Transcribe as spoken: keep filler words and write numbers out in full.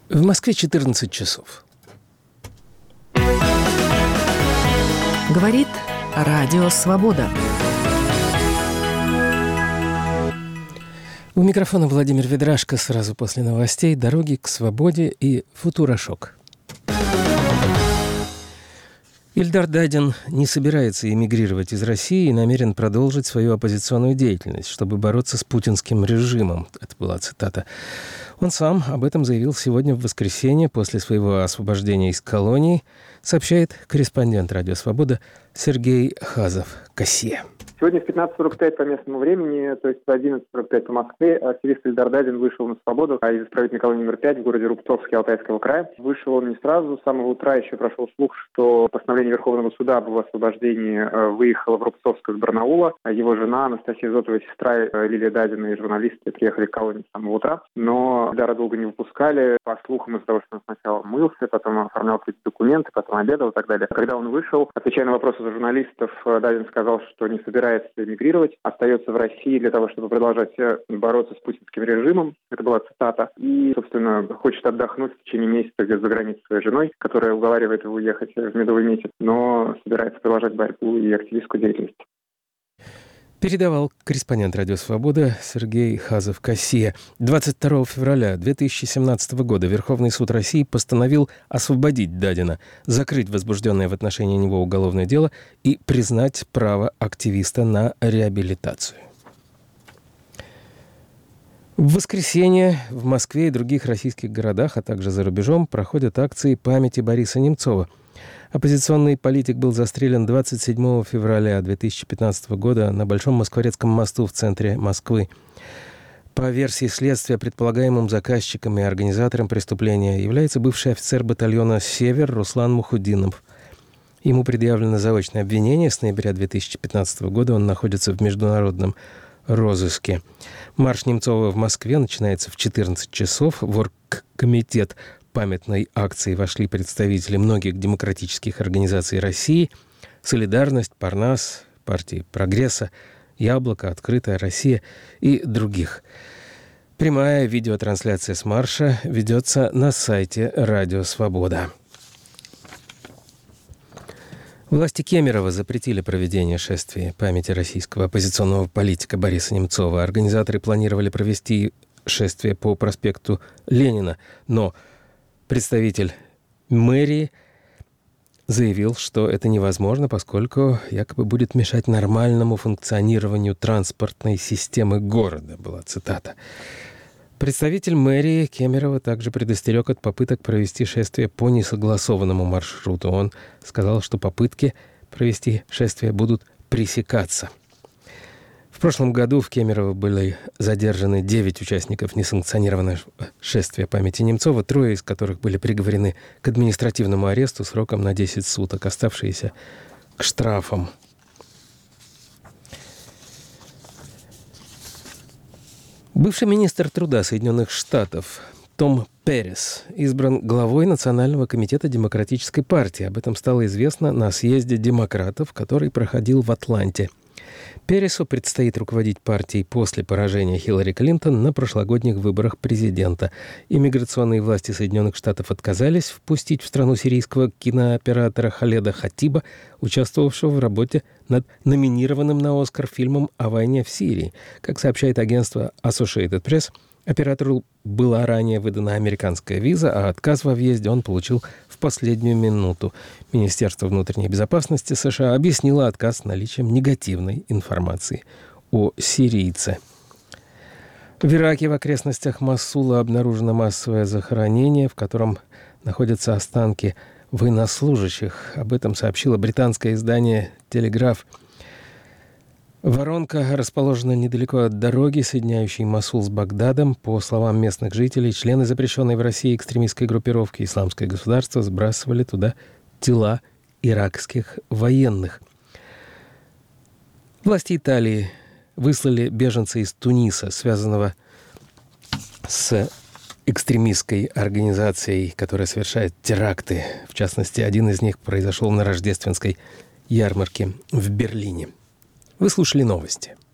В Москве четырнадцать часов. Говорит Радио Свобода. У микрофона Владимир Ведрашко. Сразу после новостей «Дороги к свободе» и «Футурошок». Ильдар Дадин не собирается эмигрировать из России и намерен продолжить свою оппозиционную деятельность, чтобы бороться с путинским режимом. Это была цитата. Он сам об этом заявил сегодня в воскресенье после своего освобождения из колонии, сообщает корреспондент «Радио Свобода» Сергей Хазов-Кассия. Сегодня в пятнадцать сорок пять по местному времени, то есть в одиннадцать сорок пять по Москве, активист Ильдар Дадин вышел на свободу из исправительной колонии номер пять в городе Рубцовске Алтайского края. Вышел он не сразу, с самого утра еще прошел слух, что постановление Верховного суда об его освобождении выехало в Рубцовск из Барнаула. Его жена Анастасия Зотова, сестра Лилия Дадина и журналисты приехали к колонии с самого утра, но Ильдара долго не выпускали. По слухам из-за того, что он сначала мылся, потом оформлял какие-то документы, потом обедал и так далее. Когда он вышел, отвечая на вопросы журналистов, Дадин сказал, что не собирается эмигрировать, остается в России для того, чтобы продолжать бороться с путинским режимом. Это была цитата. И, собственно, хочет отдохнуть в течение месяца где-то за границей своей женой, которая уговаривает его уехать в медовый месяц, но собирается продолжать борьбу и активистскую деятельность. Передавал корреспондент «Радио Свобода» Сергей Хазов-Кассия. двадцать второго февраля две тысячи семнадцатого года Верховный суд России постановил освободить Дадина, закрыть возбужденное в отношении него уголовное дело и признать право активиста на реабилитацию. В воскресенье в Москве и других российских городах, а также за рубежом, проходят акции памяти Бориса Немцова. Оппозиционный политик был застрелен двадцать седьмого февраля две тысячи пятнадцатого года на Большом Москворецком мосту в центре Москвы. По версии следствия, предполагаемым заказчиком и организатором преступления является бывший офицер батальона «Север» Руслан Мухуддинов. Ему предъявлено заочное обвинение. С ноября две тысячи пятнадцатого года он находится в международном розыске. Марш Немцова в Москве начинается в четырнадцать часов. В оргкомитет памятной акции вошли представители многих демократических организаций России: «Солидарность», «Парнас», партии «Прогресса», «Яблоко», «Открытая Россия» и других. Прямая видеотрансляция с марша ведется на сайте «Радио Свобода». Власти Кемерово запретили проведение шествия памяти российского оппозиционного политика Бориса Немцова. Организаторы планировали провести шествие по проспекту Ленина, но представитель мэрии заявил, что это невозможно, поскольку якобы будет мешать нормальному функционированию транспортной системы города, была цитата. Представитель мэрии Кемерово также предостерег от попыток провести шествие по несогласованному маршруту. Он сказал, что попытки провести шествие будут пресекаться. В прошлом году в Кемерово были задержаны девять участников несанкционированного шествия памяти Немцова, трое из которых были приговорены к административному аресту сроком на десять суток, оставшиеся к штрафам. Бывший министр труда Соединенных Штатов Том Перес избран главой Национального комитета Демократической партии. Об этом стало известно на съезде демократов, который проходил в Атланте. Пересу предстоит руководить партией после поражения Хиллари Клинтон на прошлогодних выборах президента. Иммиграционные власти Соединенных Штатов отказались впустить в страну сирийского кинооператора Халеда Хатиба, участвовавшего в работе над номинированным на «Оскар» фильмом о войне в Сирии. Как сообщает агентство Associated Press, оператору была ранее выдана американская виза, а отказ во въезде он получил в последнюю минуту. Министерство внутренней безопасности США объяснило отказ наличием негативной информации о сирийце. В Ираке в окрестностях Мосула обнаружено массовое захоронение, в котором находятся останки военнослужащих. Об этом сообщило британское издание «Телеграф». Воронка расположена недалеко от дороги, соединяющей Мосул с Багдадом. По словам местных жителей, члены запрещенной в России экстремистской группировки «Исламское государство» сбрасывали туда тела иракских военных. Власти Италии выслали беженца из Туниса, связанного с экстремистской организацией, которая совершает теракты. В частности, один из них произошел на рождественской ярмарке в Берлине. Вы слушали новости.